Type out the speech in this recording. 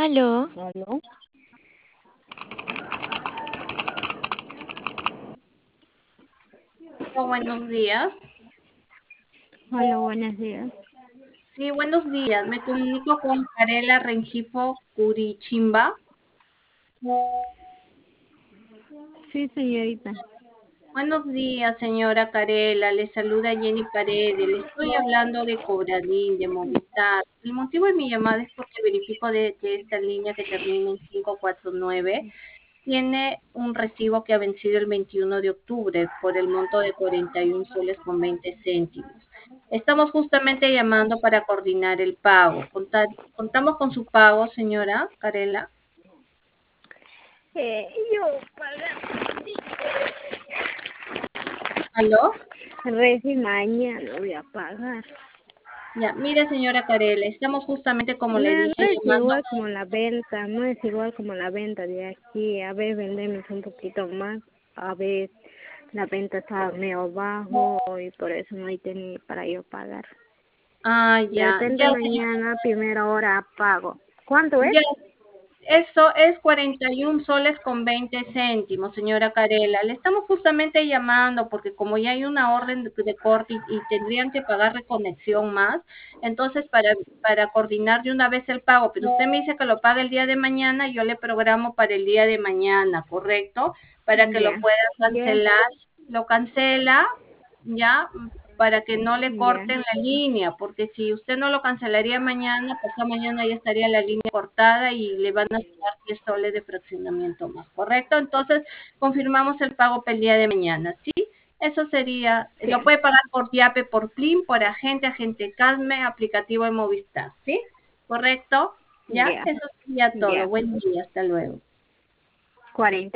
Aló, ¿Aló? Buenos días. Hola, buenos días. Sí, buenos días. Me comunico con Carela Rengifo Curichimba. Sí, señorita. Buenos días, señora Carela. Le saluda Jenny Paredes. Le estoy hablando de Cobradín, de Movistar. El motivo de mi llamada es porque verifico de que esta línea que termina en 549 tiene un recibo que ha vencido el 21 de octubre por el monto de 41 soles con 20 céntimos. Estamos justamente llamando para coordinar el pago. ¿Contamos con su pago, señora Carela? Yo pagar ¿Aló? recién mañana voy a pagar. Ya, mire, señora Carela, estamos justamente, como le No, dije, no es llamando. igual como la venta, no es igual como la venta de aquí. A veces vendemos un poquito más, a veces la venta está medio bajo y por eso no hay tenido para yo pagar. Ah, De ya, repente ya, señora. mañana, primera hora, pago. ¿Cuánto es? Ya, eso es 41 soles con 20 céntimos, señora Carela. Le estamos justamente llamando porque como ya hay una orden de corte y tendrían que pagar reconexión más, entonces para coordinar de una vez el pago, pero usted me dice que lo paga el día de mañana, yo le programo para el día de mañana, ¿correcto? Para que lo Ya, pueda ya, cancelar. Lo cancela, ¿ya? Para que no le ya, corten la línea, porque si usted no lo cancelaría mañana, pasado mañana ya estaría la línea cortada y le van a dar 10 soles de fraccionamiento más, ¿correcto? Entonces, confirmamos el pago para el día de mañana, ¿sí? Eso sería, sí, lo puede pagar por Yape, por Plin, por agente Casme, aplicativo de Movistar, ¿sí? ¿Correcto? ¿Ya? ya, Eso sería todo. ya. Buen día, hasta luego. 40.